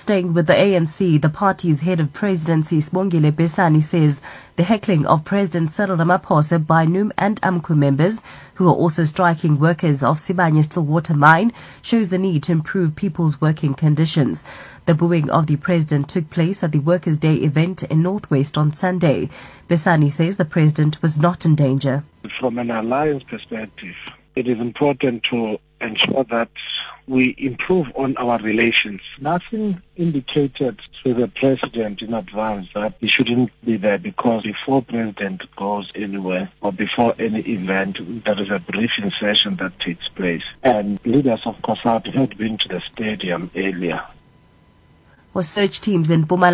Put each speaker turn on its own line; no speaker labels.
Staying with the ANC, the party's head of presidency, Sibongile Besani, says the heckling of President Cyril Ramaphosa by NUM and AMCU members, who are also striking workers of Sibanye-Stillwater mine, shows the need to improve people's working conditions. The booing of the president took place at the Workers' Day event in Northwest on Sunday. Besani says the president was not in danger.
From an alliance perspective, it is important to ensure that we improve on our relations. Nothing indicated to the president in advance that he shouldn't be there, because before president goes anywhere or before any event, there is a briefing session that takes place. And leaders of COSATU had been to the stadium earlier.
Search teams in Mpumalanga